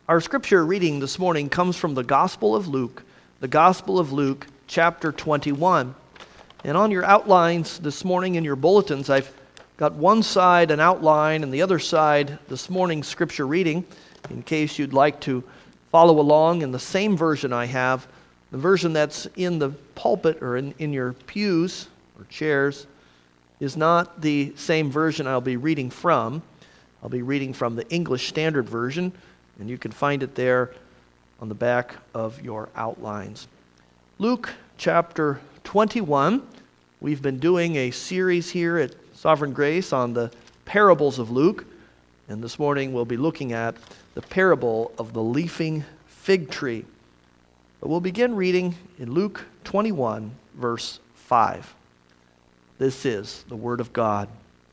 Our scripture reading this morning comes from the Gospel of Luke, chapter 21. And on your outlines this morning in your bulletins, I've got one side an outline and the other side this morning's scripture reading, in case you'd like to follow along in the same version I have. The version that's in the pulpit or in your pews or chairs is not the same version I'll be reading from. I'll be reading from the English Standard Version, and you can find it there on the back of your outlines. Luke chapter 21. We've been doing a series here at Sovereign Grace on the parables of Luke, and this morning we'll be looking at the parable of the leafing fig tree. But we'll begin reading in Luke 21, verse 5. This is the Word of God.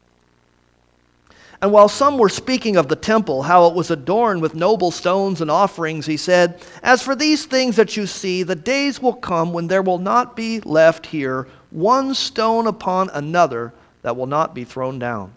And while some were speaking of the temple, how it was adorned with noble stones and offerings, he said, "As for these things that you see, the days will come when there will not be left here one stone upon another that will not be thrown down."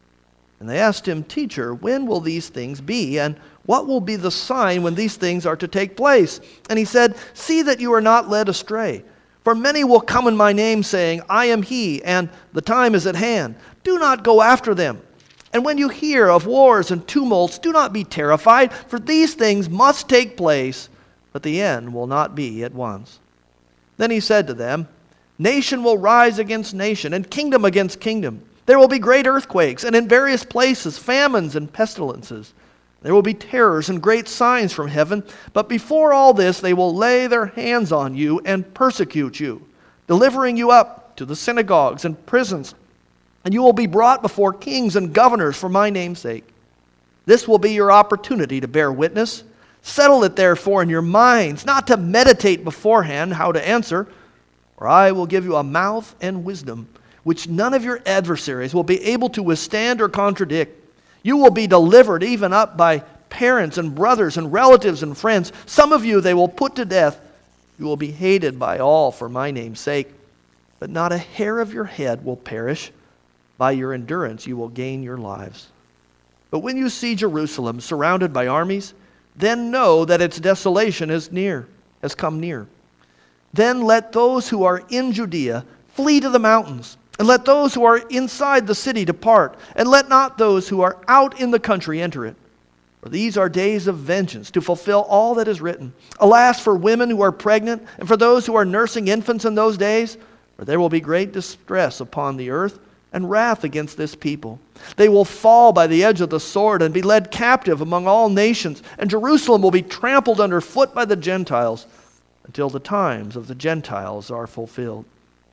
And they asked him, "Teacher, when will these things be? And what will be the sign when these things are to take place?" And he said, "See that you are not led astray. For many will come in my name, saying, 'I am he,' and 'the time is at hand.' Do not go after them. And when you hear of wars and tumults, do not be terrified, for these things must take place, but the end will not be at once." Then he said to them, "Nation will rise against nation, and kingdom against kingdom. There will be great earthquakes, and in various places famines and pestilences. There will be terrors and great signs from heaven, but before all this they will lay their hands on you and persecute you, delivering you up to the synagogues and prisons. And you will be brought before kings and governors for my name's sake. This will be your opportunity to bear witness. Settle it therefore in your minds, not to meditate beforehand how to answer, for I will give you a mouth and wisdom, which none of your adversaries will be able to withstand or contradict. You will be delivered even up by parents and brothers and relatives and friends. Some of you they will put to death. You will be hated by all for my name's sake, but not a hair of your head will perish. By your endurance you will gain your lives. But when you see Jerusalem surrounded by armies, then know that its desolation has come near. Then let those who are in Judea flee to the mountains, and let those who are inside the city depart, and let not those who are out in the country enter it. For these are days of vengeance, to fulfill all that is written. Alas, for women who are pregnant, and for those who are nursing infants in those days, for there will be great distress upon the earth, and wrath against this people. They will fall by the edge of the sword and be led captive among all nations, and Jerusalem will be trampled underfoot by the Gentiles until the times of the Gentiles are fulfilled.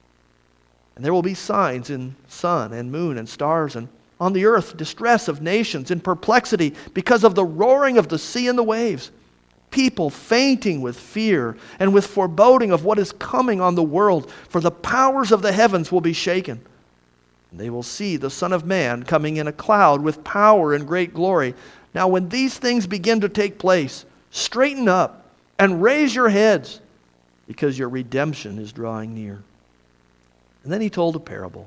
And there will be signs in sun and moon and stars, and on the earth distress of nations in perplexity because of the roaring of the sea and the waves. People fainting with fear and with foreboding of what is coming on the world, for the powers of the heavens will be shaken. And they will see the Son of Man coming in a cloud with power and great glory. Now when these things begin to take place, straighten up and raise your heads, because your redemption is drawing near." And then he told a parable.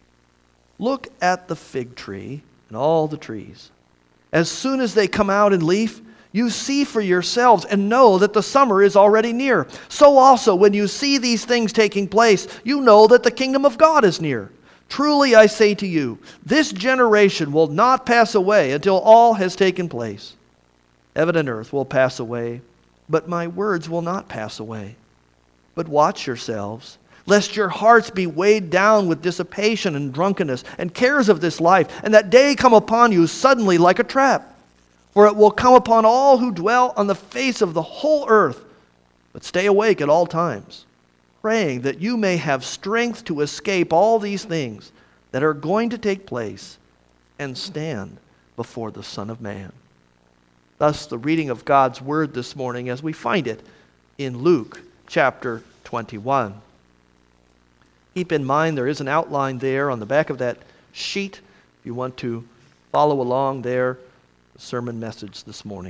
"Look at the fig tree and all the trees. As soon as they come out in leaf, you see for yourselves and know that the summer is already near. So also when you see these things taking place, you know that the kingdom of God is near. Truly I say to you, this generation will not pass away until all has taken place. Heaven and earth will pass away, but my words will not pass away. But watch yourselves, lest your hearts be weighed down with dissipation and drunkenness and cares of this life, and that day come upon you suddenly like a trap. For it will come upon all who dwell on the face of the whole earth. But stay awake at all times, praying that you may have strength to escape all these things that are going to take place and stand before the Son of Man." Thus the reading of God's Word this morning as we find it in Luke chapter 21. Keep in mind there is an outline there on the back of that sheet if you want to follow along there, the sermon message this morning.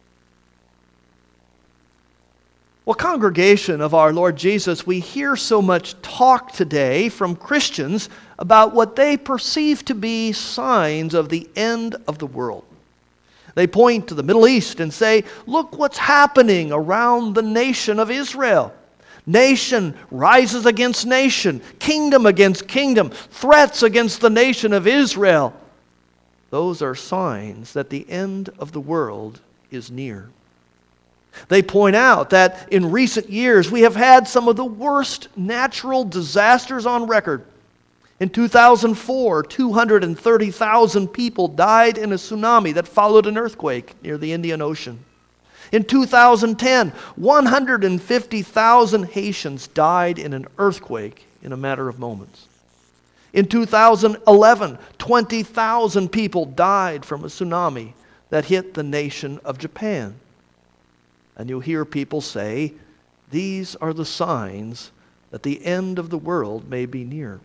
Well, congregation of our Lord Jesus, we hear so much talk today from Christians about what they perceive to be signs of the end of the world. They point to the Middle East and say, look what's happening around the nation of Israel. Nation rises against nation, kingdom against kingdom, threats against the nation of Israel. Those are signs that the end of the world is near. They point out that in recent years we have had some of the worst natural disasters on record. In 2004, 230,000 people died in a tsunami that followed an earthquake near the Indian Ocean. In 2010, 150,000 Haitians died in an earthquake in a matter of moments. In 2011, 20,000 people died from a tsunami that hit the nation of Japan. And you'll hear people say, these are the signs that the end of the world may be near.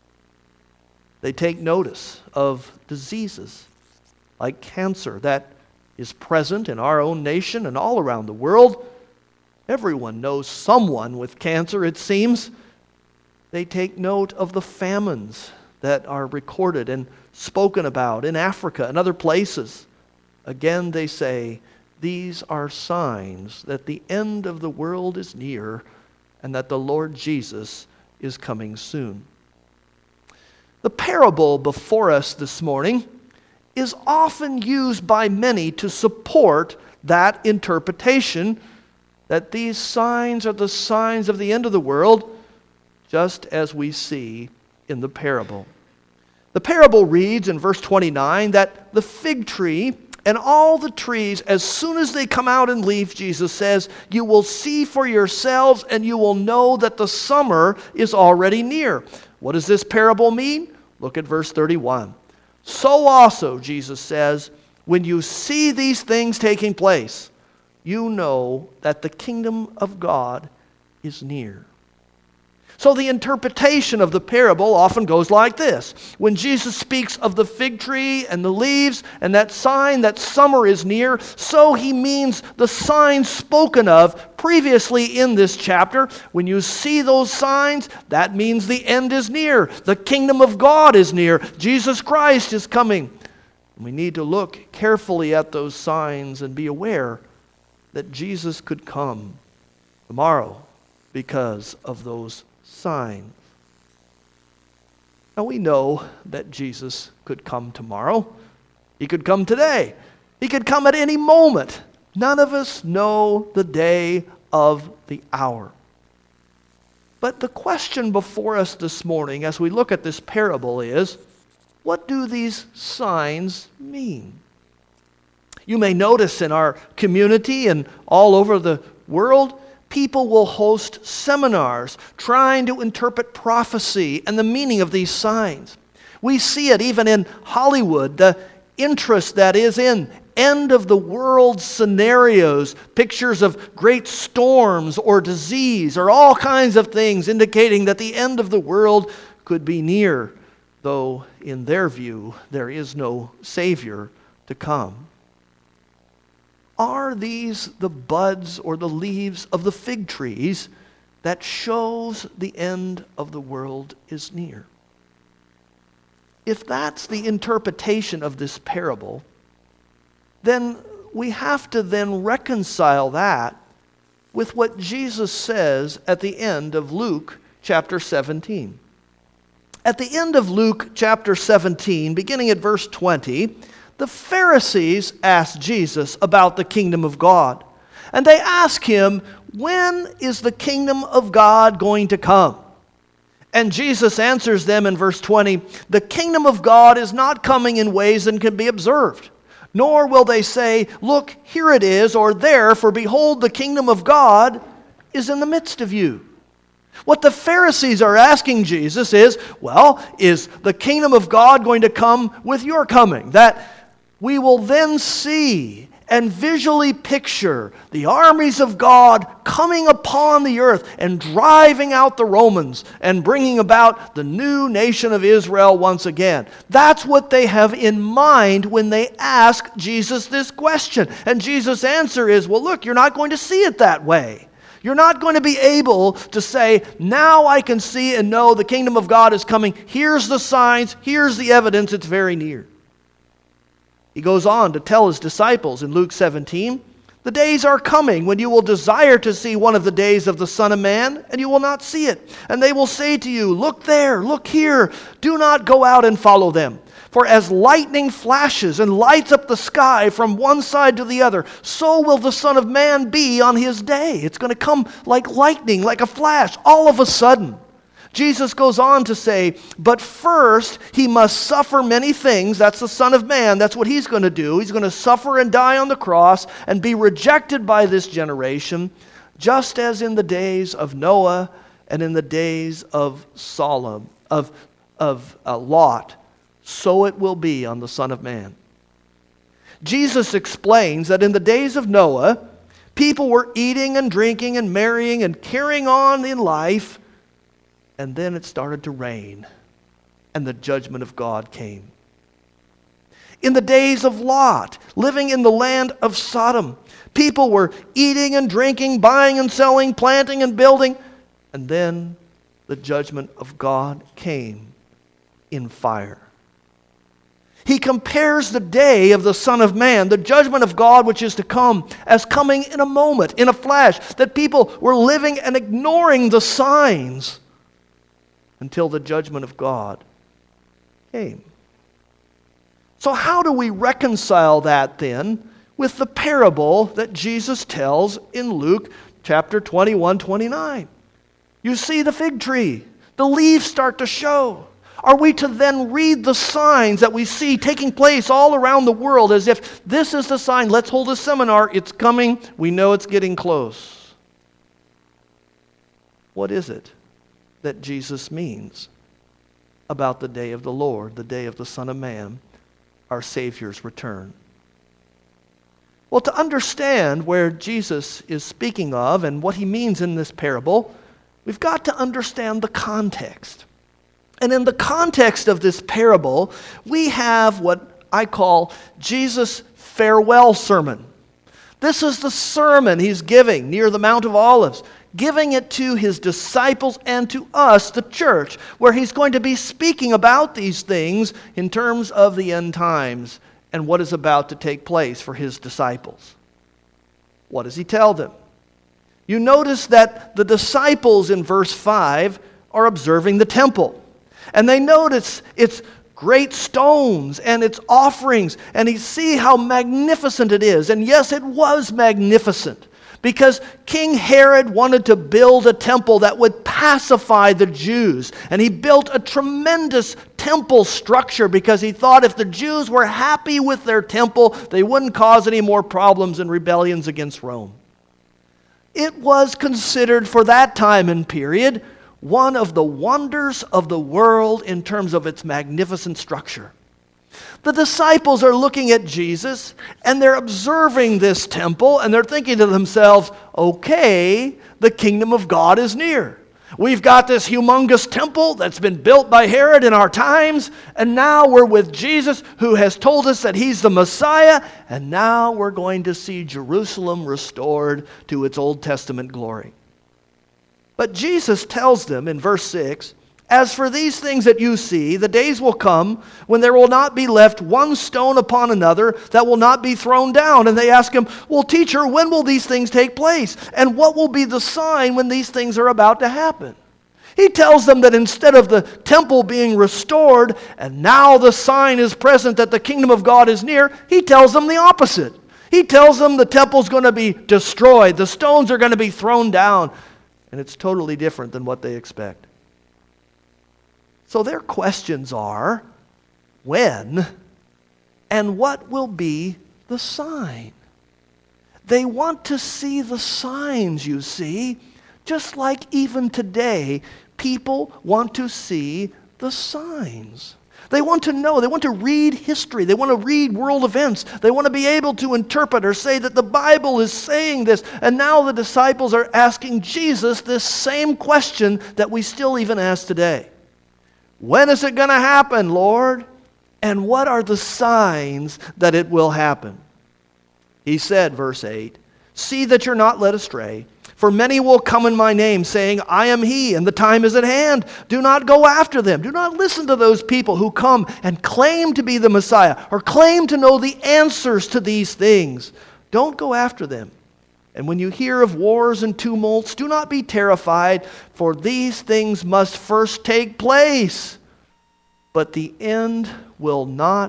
They take notice of diseases like cancer that is present in our own nation and all around the world. Everyone knows someone with cancer, it seems. They take note of the famines that are recorded and spoken about in Africa and other places. Again, they say, these are signs that the end of the world is near and that the Lord Jesus is coming soon. The parable before us this morning is often used by many to support that interpretation that these signs are the signs of the end of the world, just as we see in the parable. The parable reads in verse 29 that the fig tree and all the trees, as soon as they come out in leaf, Jesus says, you will see for yourselves and you will know that the summer is already near. What does this parable mean? Look at verse 31. So also, Jesus says, when you see these things taking place, you know that the kingdom of God is near. So the interpretation of the parable often goes like this. When Jesus speaks of the fig tree and the leaves and that sign that summer is near, so he means the signs spoken of previously in this chapter. When you see those signs, that means the end is near. The kingdom of God is near. Jesus Christ is coming. We need to look carefully at those signs and be aware that Jesus could come tomorrow because of those signs. Now we know that Jesus could come tomorrow. He could come today. He could come at any moment. None of us know the day of the hour. But the question before us this morning as we look at this parable is, what do these signs mean? You may notice in our community and all over the world, people will host seminars trying to interpret prophecy and the meaning of these signs. We see it even in Hollywood, the interest that is in end of the world scenarios, pictures of great storms or disease or all kinds of things indicating that the end of the world could be near, though in their view there is no Savior to come. Are these the buds or the leaves of the fig trees that shows the end of the world is near? If that's the interpretation of this parable, then we have to then reconcile that with what Jesus says at the end of Luke chapter 17. At the end of Luke chapter 17, beginning at verse 20, the Pharisees asked Jesus about the kingdom of God. And they ask him, when is the kingdom of God going to come? And Jesus answers them in verse 20, the kingdom of God is not coming in ways that can be observed. Nor will they say, look, here it is, or there, for behold, the kingdom of God is in the midst of you. What the Pharisees are asking Jesus is, well, is the kingdom of God going to come with your coming? That we will then see and visually picture the armies of God coming upon the earth and driving out the Romans and bringing about the new nation of Israel once again. That's what they have in mind when they ask Jesus this question. And Jesus' answer is, well, look, you're not going to see it that way. You're not going to be able to say, now I can see and know the kingdom of God is coming. Here's the signs. Here's the evidence. It's very near. He goes on to tell his disciples in Luke 17, "The days are coming when you will desire to see one of the days of the Son of Man, and you will not see it. And they will say to you, 'Look there, look here.' Do not go out and follow them. For as lightning flashes and lights up the sky from one side to the other, so will the Son of Man be on his day." It's going to come like lightning, like a flash, all of a sudden. Jesus goes on to say, "But first he must suffer many things." That's the Son of Man. That's what he's going to do. He's going to suffer and die on the cross and be rejected by this generation, just as in the days of Noah and in the days of Lot. So it will be on the Son of Man. Jesus explains that in the days of Noah, people were eating and drinking and marrying and carrying on in life. And then it started to rain, and the judgment of God came. In the days of Lot, living in the land of Sodom, people were eating and drinking, buying and selling, planting and building, and then the judgment of God came in fire. He compares the day of the Son of Man, the judgment of God which is to come, as coming in a moment, in a flash, that people were living and ignoring the signs until the judgment of God came. So how do we reconcile that then with the parable that Jesus tells in Luke chapter 21-29? You see the fig tree. The leaves start to show. Are we to then read the signs that we see taking place all around the world as if this is the sign, let's hold a seminar, it's coming, we know it's getting close? What is it that Jesus means about the day of the Lord, the day of the Son of Man, our Savior's return? Well, to understand where Jesus is speaking of and what he means in this parable, we've got to understand the context. And in the context of this parable, we have what I call Jesus' farewell sermon. This is the sermon he's giving near the Mount of Olives, giving it to his disciples and to us, the church, where he's going to be speaking about these things in terms of the end times and what is about to take place for his disciples. What does he tell them? You notice that the disciples in verse 5 are observing the temple. And they notice its great stones and its offerings, and you see how magnificent it is. And yes, it was magnificent, because King Herod wanted to build a temple that would pacify the Jews. And he built a tremendous temple structure because he thought if the Jews were happy with their temple, they wouldn't cause any more problems and rebellions against Rome. It was considered for that time and period one of the wonders of the world in terms of its magnificent structure. The disciples are looking at Jesus and they're observing this temple and they're thinking to themselves, okay, the kingdom of God is near. We've got this humongous temple that's been built by Herod in our times, and now we're with Jesus who has told us that he's the Messiah, and now we're going to see Jerusalem restored to its Old Testament glory. But Jesus tells them in verse 6, "As for these things that you see, the days will come when there will not be left one stone upon another that will not be thrown down." And they ask him, "Well, teacher, when will these things take place? And what will be the sign when these things are about to happen?" He tells them that instead of the temple being restored, and now the sign is present that the kingdom of God is near, he tells them the opposite. He tells them the temple's going to be destroyed, the stones are going to be thrown down, and it's totally different than what they expect. So their questions are, when and what will be the sign? They want to see the signs, you see, just like even today, people want to see the signs. They want to know, they want to read history, they want to read world events, they want to be able to interpret or say that the Bible is saying this. And now the disciples are asking Jesus this same question that we still even ask today. When is it going to happen, Lord? And what are the signs that it will happen? He said, verse 8, "See that you're not led astray. For many will come in my name, saying, I am he, and the time is at hand. Do not go after them. Do not listen to those people who come and claim to be the Messiah or claim to know the answers to these things. Don't go after them. And when you hear of wars and tumults, do not be terrified, for these things must first take place. But the end will not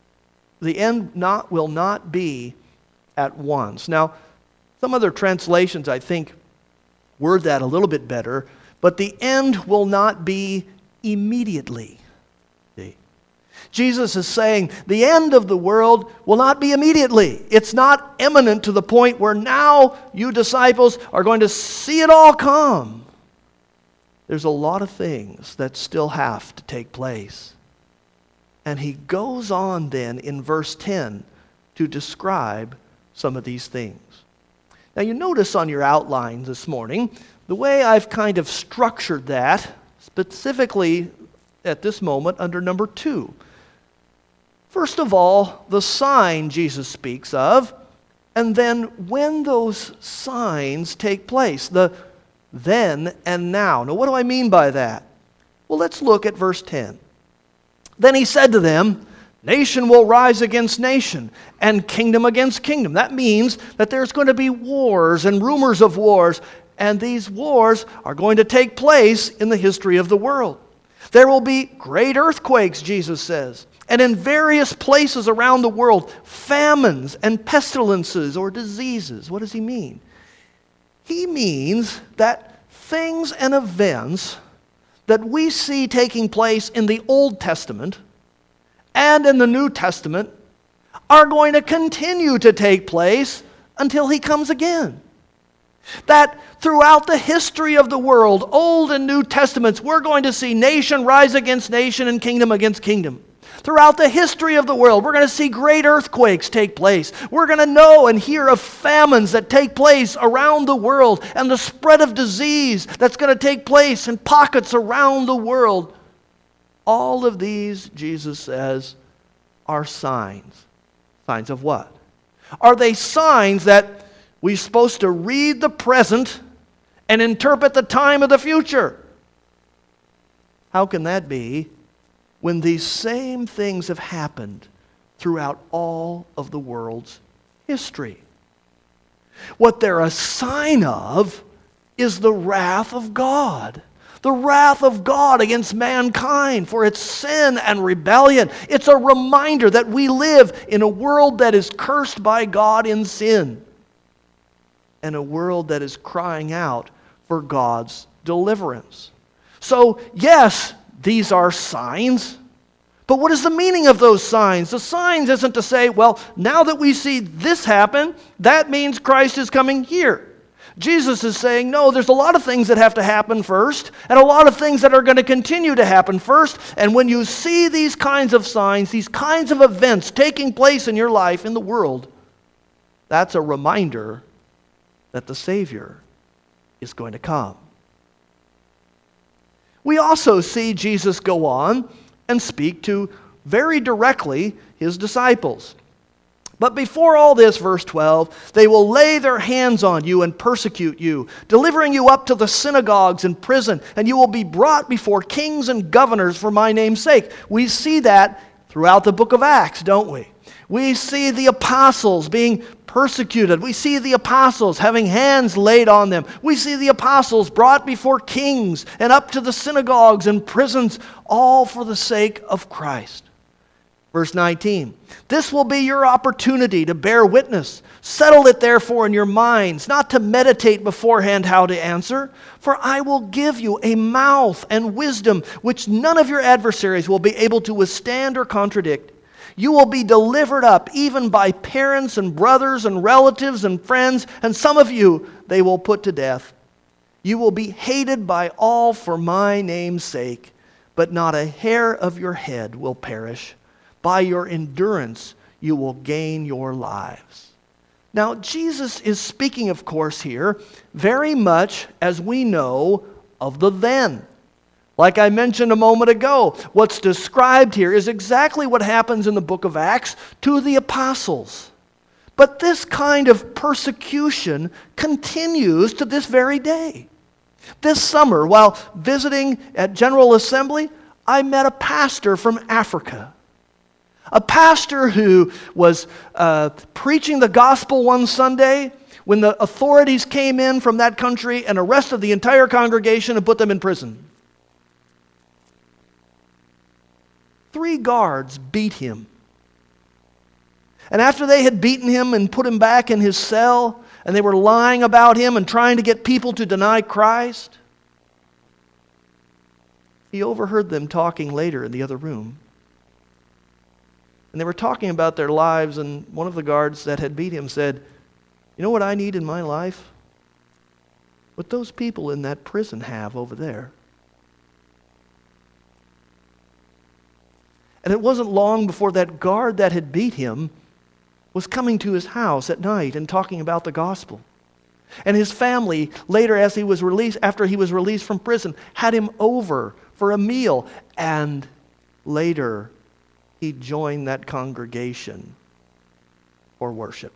be at once. Now, some other translations, I think, word that a little bit better, but the end will not be immediately. See? Jesus is saying the end of the world will not be immediately. It's not imminent to the point where now you disciples are going to see it all come. There's a lot of things that still have to take place. And he goes on then in verse 10 to describe some of these things. Now you notice on your outline this morning, the way I've kind of structured that, specifically at this moment under number 2. First of all, the sign Jesus speaks of, and then when those signs take place, the then and now. Now what do I mean by that? Well, let's look at verse 10. Then he said to them, nation will rise against nation, and kingdom against kingdom. That means that there's going to be wars and rumors of wars, and these wars are going to take place in the history of the world. There will be great earthquakes, Jesus says, and in various places around the world, famines and pestilences or diseases. What does he mean? He means that things and events that we see taking place in the Old Testament and in the New Testament are going to continue to take place until he comes again. That throughout the history of the world, Old and New Testaments, we're going to see nation rise against nation and kingdom against kingdom. Throughout the history of the world, we're going to see great earthquakes take place. We're going to know and hear of famines that take place around the world and the spread of disease that's going to take place in pockets around the world. All of these, Jesus says, are signs. Signs of what? Are they signs that we're supposed to read the present and interpret the time of the future? How can that be when these same things have happened throughout all of the world's history? What they're a sign of is the wrath of God. The wrath of God against mankind for its sin and rebellion. It's a reminder that we live in a world that is cursed by God in sin, and a world that is crying out for God's deliverance. So, yes, these are signs. But what is the meaning of those signs? The signs isn't to say, well, now that we see this happen, that means Christ is coming here. Jesus is saying, no, there's a lot of things that have to happen first, and a lot of things that are going to continue to happen first. And when you see these kinds of signs, these kinds of events taking place in your life, in the world, that's a reminder that the Savior is going to come. We also see Jesus go on and speak to very directly his disciples. But before all this, verse 12, they will lay their hands on you and persecute you, delivering you up to the synagogues and prison, and you will be brought before kings and governors for my name's sake. We see that throughout the book of Acts, don't we? We see the apostles being persecuted. We see the apostles having hands laid on them. We see the apostles brought before kings and up to the synagogues and prisons, all for the sake of Christ. Verse 19, this will be your opportunity to bear witness. Settle it therefore in your minds, not to meditate beforehand how to answer. For I will give you a mouth and wisdom which none of your adversaries will be able to withstand or contradict. You will be delivered up even by parents and brothers and relatives and friends, and some of you they will put to death. You will be hated by all for my name's sake, but not a hair of your head will perish. By your endurance, you will gain your lives. Now, Jesus is speaking, of course, here very much, as we know, of the then. Like I mentioned a moment ago, what's described here is exactly what happens in the book of Acts to the apostles. But this kind of persecution continues to this very day. This summer, while visiting at General Assembly, I met a pastor from Africa. A pastor who was preaching the gospel one Sunday when the authorities came in from that country and arrested the entire congregation and put them in prison. 3 guards beat him. And after they had beaten him and put him back in his cell, and they were lying about him and trying to get people to deny Christ, he overheard them talking later in the other room. And they were talking about their lives, and one of the guards that had beat him said, "You know what I need in my life? What those people in that prison have over there." And it wasn't long before that guard that had beat him was coming to his house at night and talking about the gospel. And his family, later after he was released from prison, had him over for a meal. And later, he joined that congregation for worship.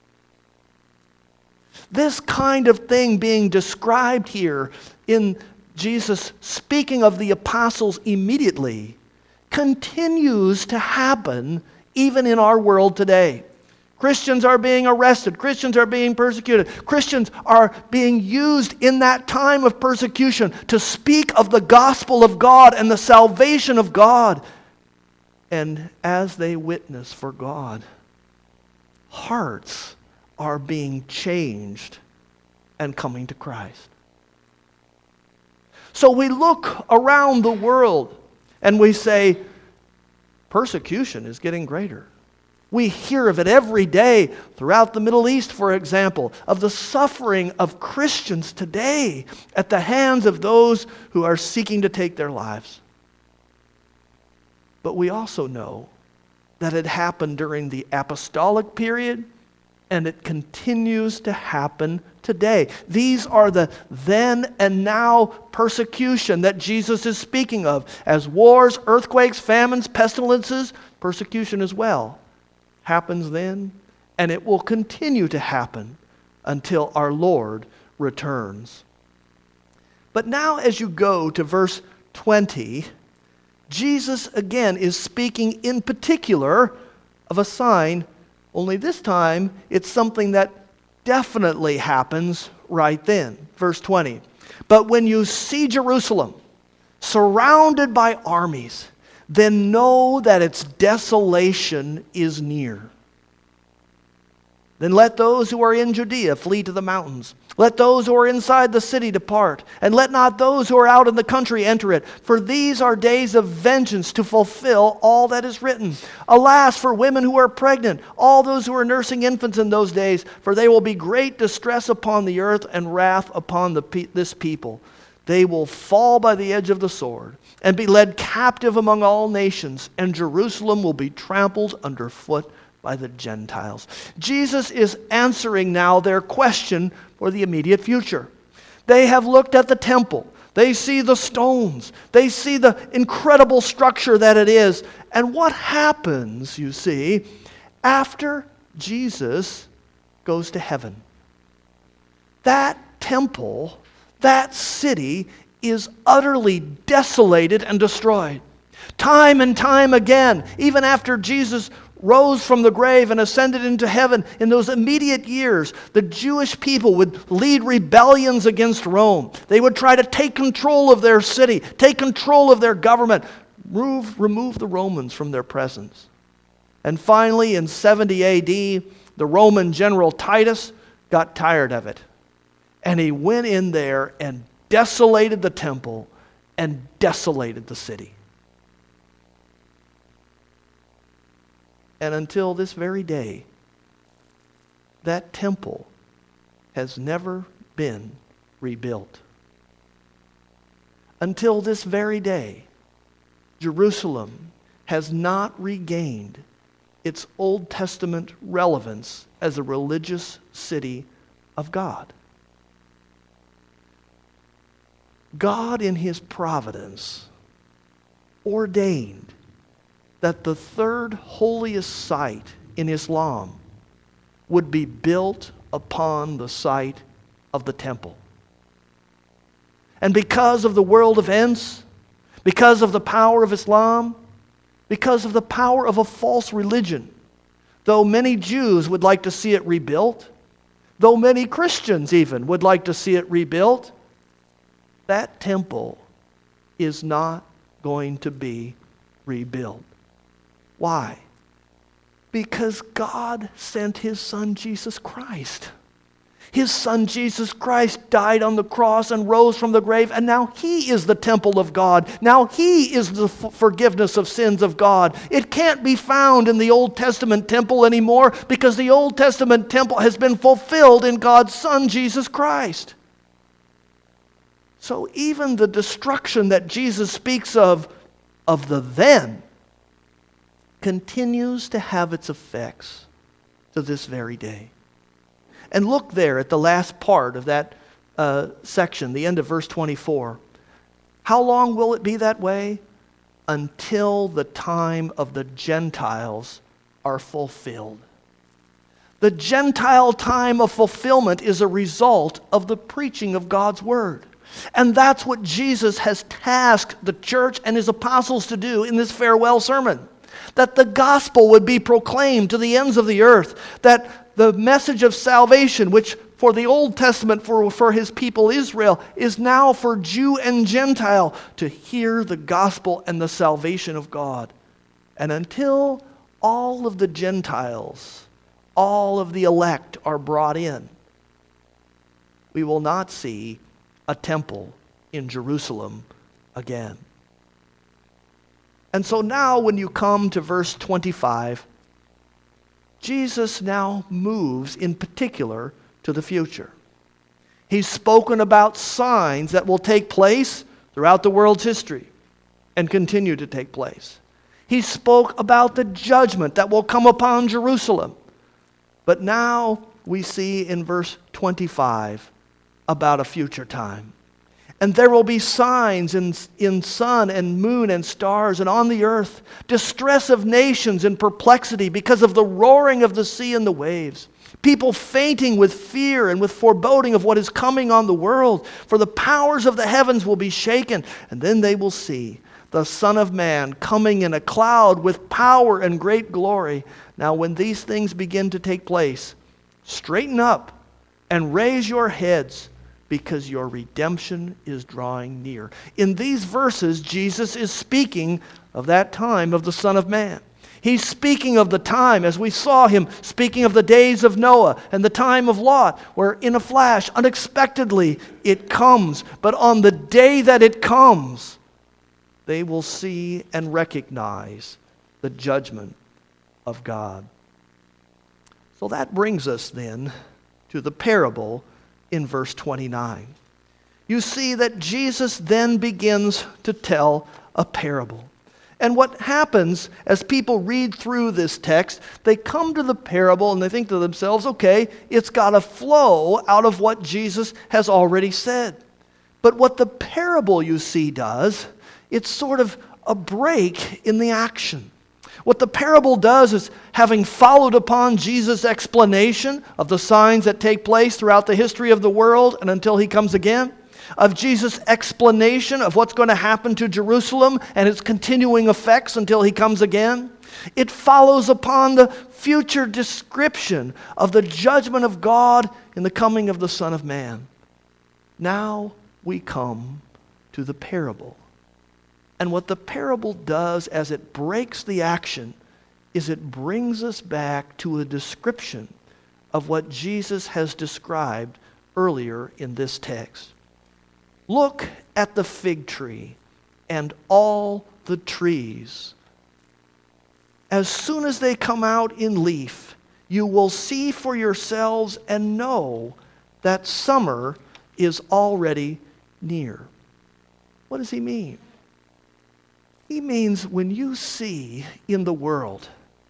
This kind of thing being described here in Jesus speaking of the apostles immediately continues to happen even in our world today. Christians are being arrested. Christians are being persecuted. Christians are being used in that time of persecution to speak of the gospel of God and the salvation of God. And as they witness for God, hearts are being changed and coming to Christ. So we look around the world and we say, persecution is getting greater. We hear of it every day throughout the Middle East, for example, of the suffering of Christians today at the hands of those who are seeking to take their lives. But we also know that it happened during the apostolic period, and it continues to happen today. These are the then and now persecution that Jesus is speaking of. As wars, earthquakes, famines, pestilences, persecution as well happens then, and it will continue to happen until our Lord returns. But now as you go to verse 20, Jesus again is speaking in particular of a sign, only this time it's something that definitely happens right then. Verse 20, "But when you see Jerusalem surrounded by armies, then know that its desolation is near. Then let those who are in Judea flee to the mountains. Let those who are inside the city depart, and let not those who are out in the country enter it. For these are days of vengeance to fulfill all that is written. Alas, for women who are pregnant, all those who are nursing infants in those days, for there will be great distress upon the earth and wrath upon this people. They will fall by the edge of the sword and be led captive among all nations, and Jerusalem will be trampled underfoot by the Gentiles." Jesus is answering now their question for the immediate future. They have looked at the temple. They see the stones. They see the incredible structure that it is. And what happens, you see, after Jesus goes to heaven? That temple, that city, is utterly desolated and destroyed. Time and time again, even after Jesus rose from the grave and ascended into heaven, in those immediate years, the Jewish people would lead rebellions against Rome. They would try to take control of their city, take control of their government, remove the Romans from their presence. And finally, in 70 AD, the Roman general Titus got tired of it. And he went in there and desolated the temple and desolated the city. And until this very day, that temple has never been rebuilt. Until this very day, Jerusalem has not regained its Old Testament relevance as a religious city of God. God, in His providence, ordained that the third holiest site in Islam would be built upon the site of the temple. And because of the world events, because of the power of Islam, because of the power of a false religion, though many Jews would like to see it rebuilt, though many Christians even would like to see it rebuilt, that temple is not going to be rebuilt. Why? Because God sent His Son Jesus Christ. His Son Jesus Christ died on the cross and rose from the grave, and now He is the temple of God. Now He is the forgiveness of sins of God. It can't be found in the Old Testament temple anymore because the Old Testament temple has been fulfilled in God's Son Jesus Christ. So even the destruction that Jesus speaks of the then, continues to have its effects to this very day. And look there at the last part of that section, the end of verse 24. How long will it be that way? Until the time of the Gentiles are fulfilled. The Gentile time of fulfillment is a result of the preaching of God's Word. And that's what Jesus has tasked the church and His apostles to do in this farewell sermon. That the gospel would be proclaimed to the ends of the earth. That the message of salvation, which for the Old Testament, for His people Israel, is now for Jew and Gentile to hear the gospel and the salvation of God. And until all of the Gentiles, all of the elect are brought in, we will not see a temple in Jerusalem again. And so now when you come to verse 25, Jesus now moves in particular to the future. He's spoken about signs that will take place throughout the world's history and continue to take place. He spoke about the judgment that will come upon Jerusalem. But now we see in verse 25 about a future time. And there will be signs in sun and moon and stars and on the earth, distress of nations and perplexity because of the roaring of the sea and the waves. People fainting with fear and with foreboding of what is coming on the world. For the powers of the heavens will be shaken, and then they will see the Son of Man coming in a cloud with power and great glory. Now when these things begin to take place, straighten up and raise your heads, because your redemption is drawing near. In these verses, Jesus is speaking of that time of the Son of Man. He's speaking of the time, as we saw Him speaking of the days of Noah and the time of Lot, where in a flash, unexpectedly, it comes. But on the day that it comes, they will see and recognize the judgment of God. So that brings us then to the parable in verse 29. You see that Jesus then begins to tell a parable. And what happens as people read through this text, they come to the parable and they think to themselves, okay, it's got to flow out of what Jesus has already said. But what the parable, you see, does, it's sort of a break in the action. What the parable does is, having followed upon Jesus' explanation of the signs that take place throughout the history of the world and until He comes again, of Jesus' explanation of what's going to happen to Jerusalem and its continuing effects until He comes again, it follows upon the future description of the judgment of God in the coming of the Son of Man. Now we come to the parable. And what the parable does as it breaks the action is it brings us back to a description of what Jesus has described earlier in this text. Look at the fig tree and all the trees. As soon as they come out in leaf, you will see for yourselves and know that summer is already near. What does He mean? He means when you see in the world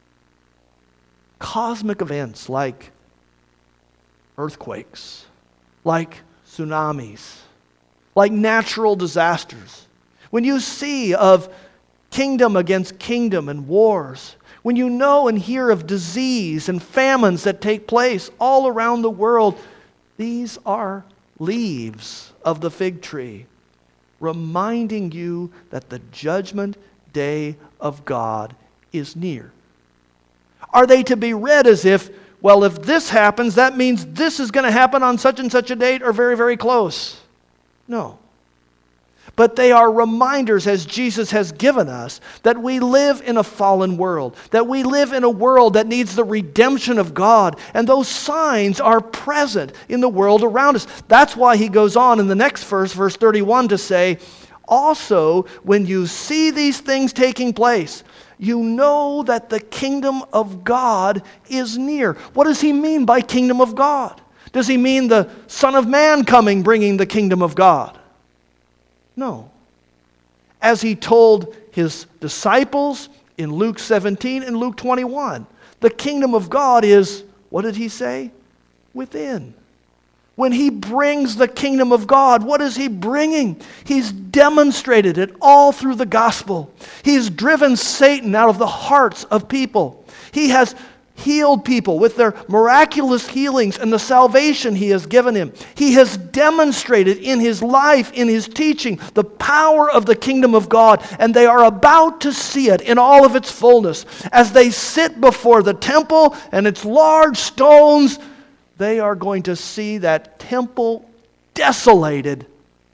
cosmic events like earthquakes, like tsunamis, like natural disasters, when you see of kingdom against kingdom and wars, when you know and hear of disease and famines that take place all around the world, these are leaves of the fig tree, reminding you that the judgment day of God is near. Are they to be read as if, well, if this happens, that means this is going to happen on such and such a date or very, very close? No. But they are reminders, as Jesus has given us, that we live in a fallen world, that we live in a world that needs the redemption of God, and those signs are present in the world around us. That's why he goes on in the next verse, verse 31, to say, also, when you see these things taking place, you know that the kingdom of God is near. What does he mean by kingdom of God? Does he mean the Son of Man coming, bringing the kingdom of God? No. As he told his disciples in Luke 17 and Luke 21, the kingdom of God is, what did he say? Within. When he brings the kingdom of God, what is he bringing? He's demonstrated it all through the gospel. He's driven Satan out of the hearts of people. He has healed people with their miraculous healings and the salvation he has given him. He has demonstrated in his life, in his teaching, the power of the kingdom of God, and they are about to see it in all of its fullness. As they sit before the temple and its large stones, they are going to see that temple desolated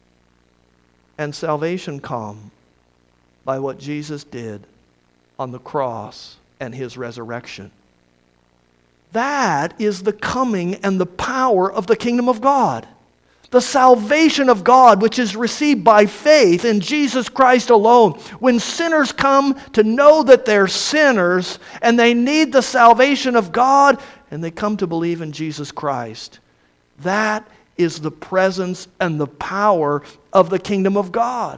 and salvation come by what Jesus did on the cross and his resurrection. That is the coming and the power of the kingdom of God. The salvation of God, which is received by faith in Jesus Christ alone. When sinners come to know that they're sinners and they need the salvation of God, and they come to believe in Jesus Christ, that is the presence and the power of the kingdom of God.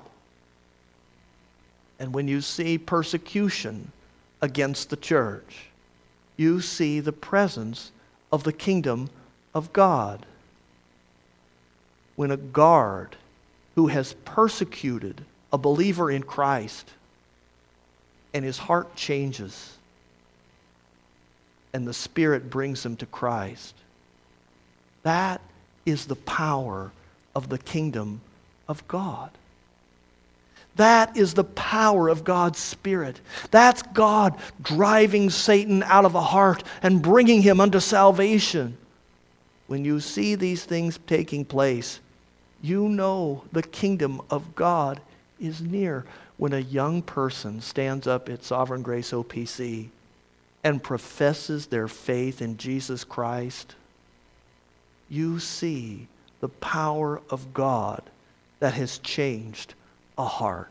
And when you see persecution against the church, you see the presence of the kingdom of God. When a guard who has persecuted a believer in Christ and his heart changes and the Spirit brings him to Christ, that is the power of the kingdom of God. That is the power of God's Spirit. That's God driving Satan out of a heart and bringing him unto salvation. When you see these things taking place, you know the kingdom of God is near. When a young person stands up at Sovereign Grace OPC and professes their faith in Jesus Christ, you see the power of God that has changed a heart.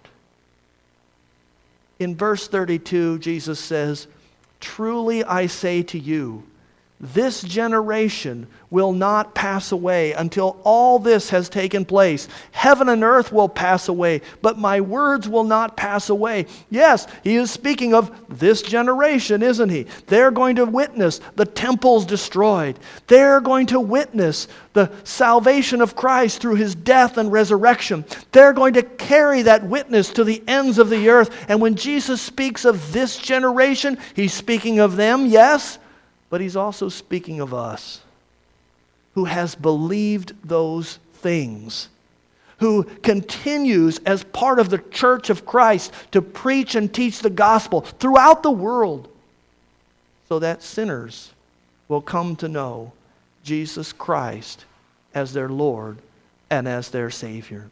In verse 32, Jesus says, "Truly I say to you, this generation will not pass away until all this has taken place. Heaven and earth will pass away, but my words will not pass away." Yes, he is speaking of this generation, isn't he? They're going to witness the temples destroyed. They're going to witness the salvation of Christ through his death and resurrection. They're going to carry that witness to the ends of the earth. And when Jesus speaks of this generation, he's speaking of them, yes, but he's also speaking of us, who has believed those things, who continues as part of the church of Christ to preach and teach the gospel throughout the world, so that sinners will come to know Jesus Christ as their Lord and as their Savior.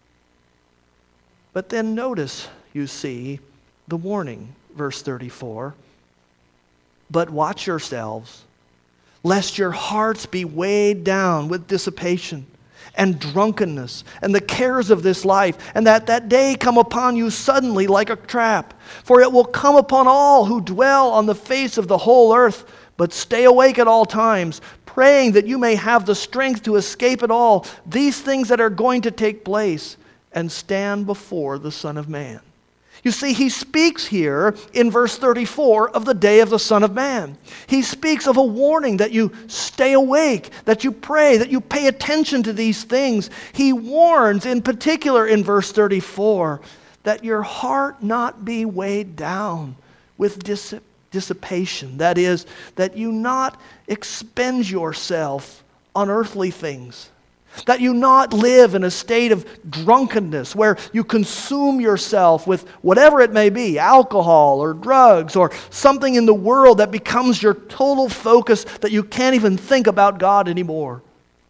But then notice, you see, the warning, verse 34. "But watch yourselves, lest your hearts be weighed down with dissipation and drunkenness and the cares of this life, and that day come upon you suddenly like a trap. For it will come upon all who dwell on the face of the whole earth. But stay awake at all times, praying that you may have the strength to escape it all, these things that are going to take place, and stand before the Son of Man." You see, he speaks here in verse 34 of the day of the Son of Man. He speaks of a warning that you stay awake, that you pray, that you pay attention to these things. He warns in particular in verse 34 that your heart not be weighed down with dissipation. That is, that you not expend yourself on earthly things. That you not live in a state of drunkenness where you consume yourself with whatever it may be, alcohol or drugs or something in the world that becomes your total focus, that you can't even think about God anymore.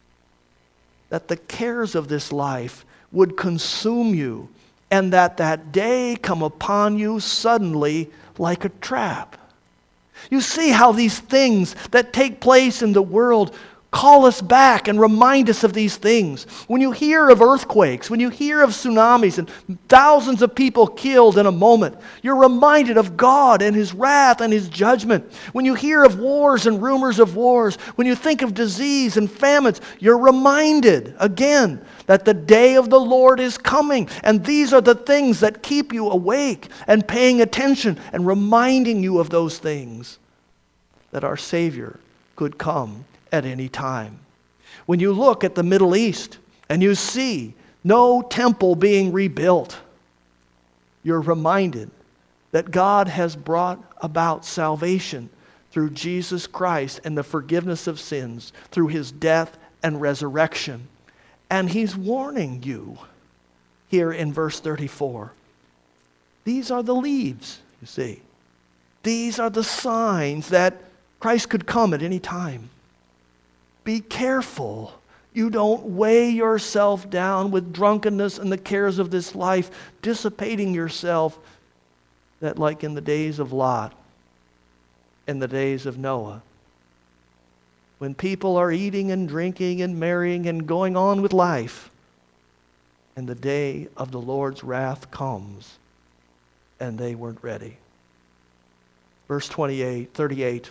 That the cares of this life would consume you, and that day come upon you suddenly like a trap. You see how these things that take place in the world call us back and remind us of these things. When you hear of earthquakes, when you hear of tsunamis and thousands of people killed in a moment, you're reminded of God and His wrath and His judgment. When you hear of wars and rumors of wars, when you think of disease and famines, you're reminded again that the day of the Lord is coming. And these are the things that keep you awake and paying attention and reminding you of those things, that our Savior could come at any time. When you look at the Middle East and you see no temple being rebuilt, you're reminded that God has brought about salvation through Jesus Christ and the forgiveness of sins through His death and resurrection. And He's warning you here in verse 34. These are the leaves, you see. These are the signs that Christ could come at any time. Be careful you don't weigh yourself down with drunkenness and the cares of this life, dissipating yourself, that like in the days of Lot, in the days of Noah, when people are eating and drinking and marrying and going on with life, and the day of the Lord's wrath comes, and they weren't ready. Verse 35.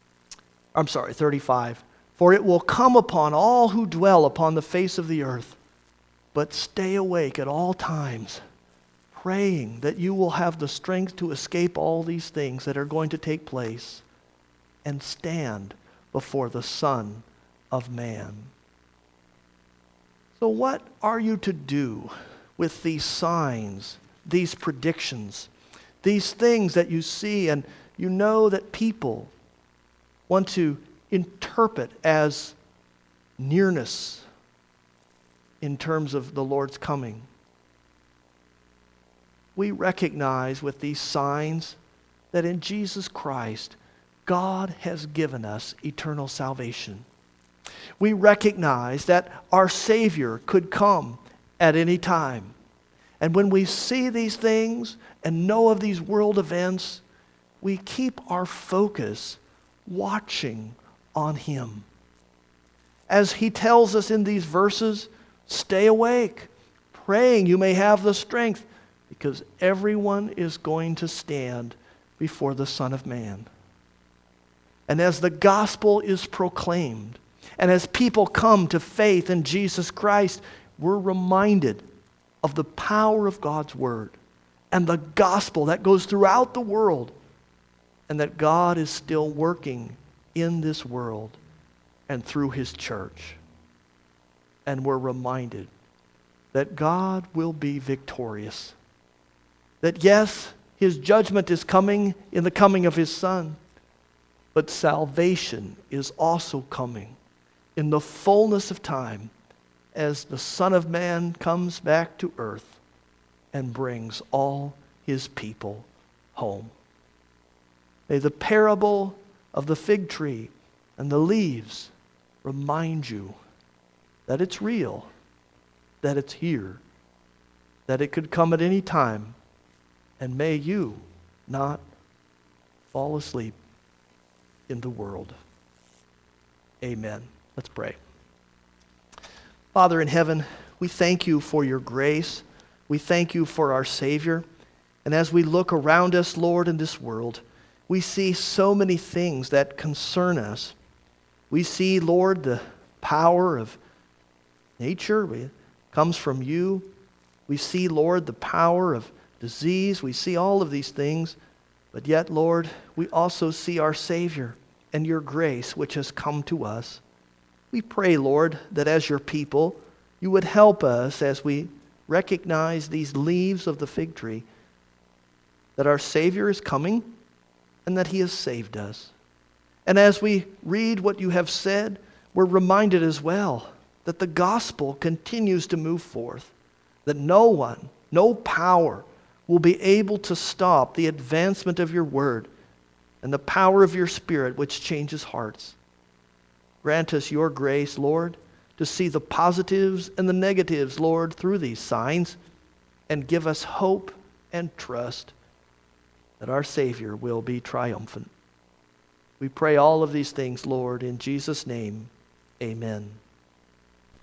For it will come upon all who dwell upon the face of the earth. But stay awake at all times, praying that you will have the strength to escape all these things that are going to take place and stand before the Son of Man. So what are you to do with these signs, these predictions, these things that you see and you know that people want to interpret as nearness in terms of the Lord's coming? We recognize with these signs that in Jesus Christ, God has given us eternal salvation. We recognize that our Savior could come at any time. And when we see these things and know of these world events, we keep our focus watching on Him. As He tells us in these verses, stay awake, praying you may have the strength, because everyone is going to stand before the Son of Man. And as the gospel is proclaimed, and as people come to faith in Jesus Christ, we're reminded of the power of God's Word and the gospel that goes throughout the world, and that God is still working in this world and through His church. And we're reminded that God will be victorious. That yes, His judgment is coming in the coming of His Son, but salvation is also coming in the fullness of time as the Son of Man comes back to earth and brings all His people home. May the parable of the fig tree and the leaves remind you that it's real, that it's here, that it could come at any time, and may you not fall asleep in the world. Amen. Let's pray. Father in heaven, we thank you for your grace. We thank you for our Savior. And as we look around us, Lord, in this world, we see so many things that concern us. We see, Lord, the power of nature. It comes from you. We see, Lord, the power of disease. We see all of these things. But yet, Lord, we also see our Savior and your grace which has come to us. We pray, Lord, that as your people, you would help us as we recognize these leaves of the fig tree, that our Savior is coming, and that he has saved us. And as we read what you have said, we're reminded as well that the gospel continues to move forth, that no one, no power will be able to stop the advancement of your word and the power of your Spirit which changes hearts. Grant us your grace, Lord, to see the positives and the negatives, Lord, through these signs, and give us hope and trust that our Savior will be triumphant. We pray all of these things, Lord, in Jesus' name. Amen.